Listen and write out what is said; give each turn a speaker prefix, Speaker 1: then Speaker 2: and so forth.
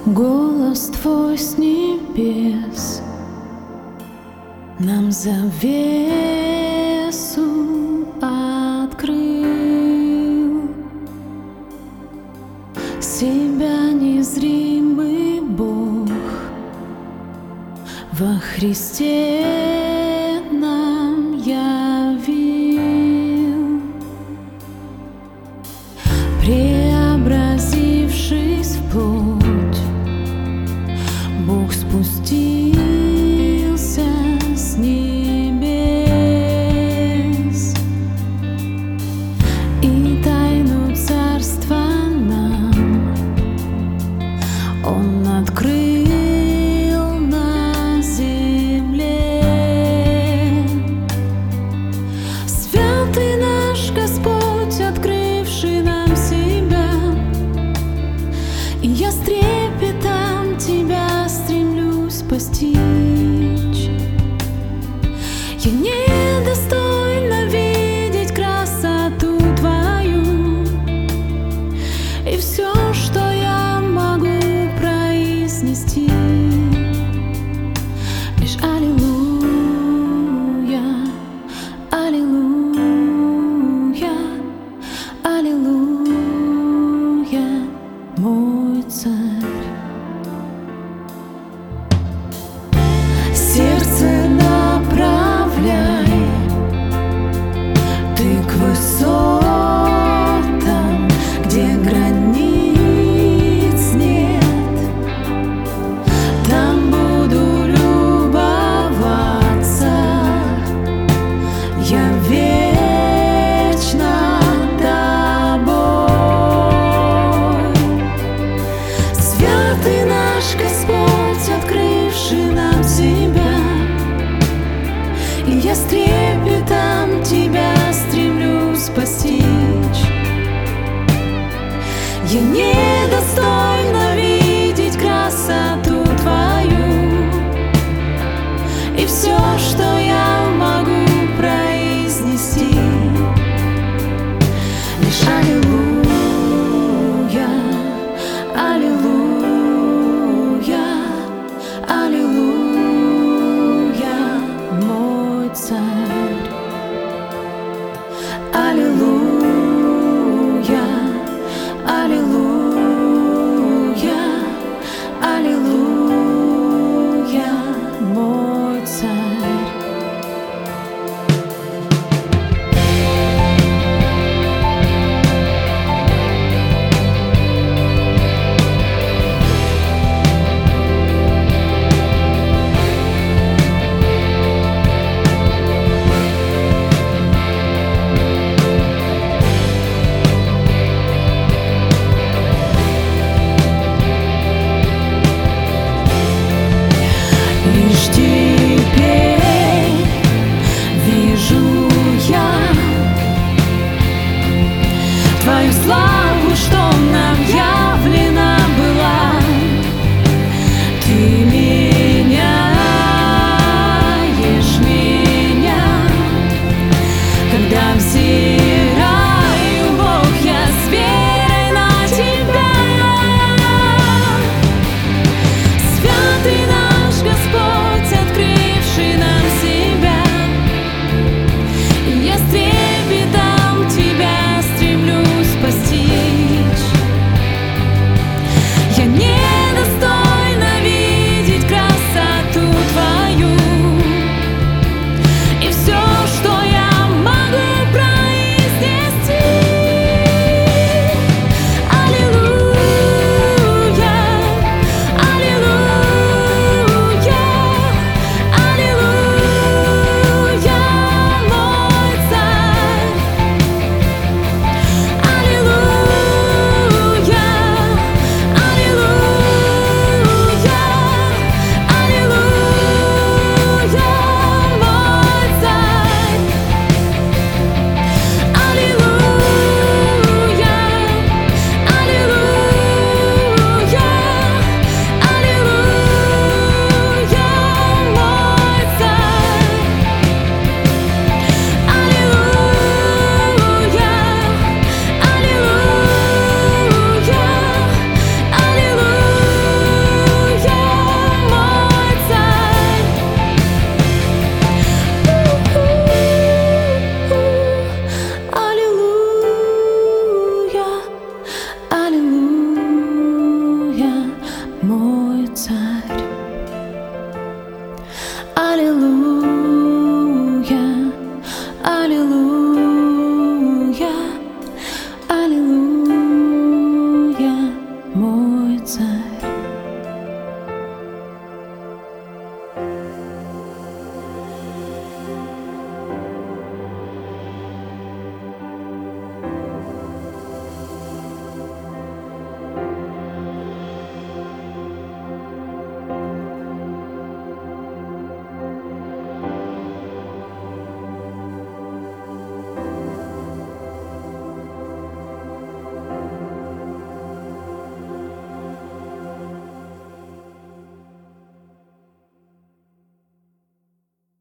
Speaker 1: Голос Твой с небес нам завесу открыл. Себя незримый Бог во Христе нам явил, преобразившись в плоть, Бог спустился с небес, и тайну царства нам Он открыл на земле. Святый наш Господь, открывший нам себя, и я с трепетом Тебя стремлюсь постичь. Я недостойна видеть красоту Твою, и все, что я могу произнести, лишь аллилуйя, аллилуйя, аллилуйя, мой Царь. Сердце направляй Ты к высотам, где границ нет. Там буду любоваться я вечно Тобой. Святый наш Господь, открывший нам себя, и я с трепетом Тебя стремлюсь постичь. Я недостойна видеть красоту Твою, и все, что я могу произнести, лишь аллилуйя, аллилуйя, аллилуйя, мой Царь. Аллилуйя, аллилуйя, аллилуйя, мой Царь. Лишь Теперь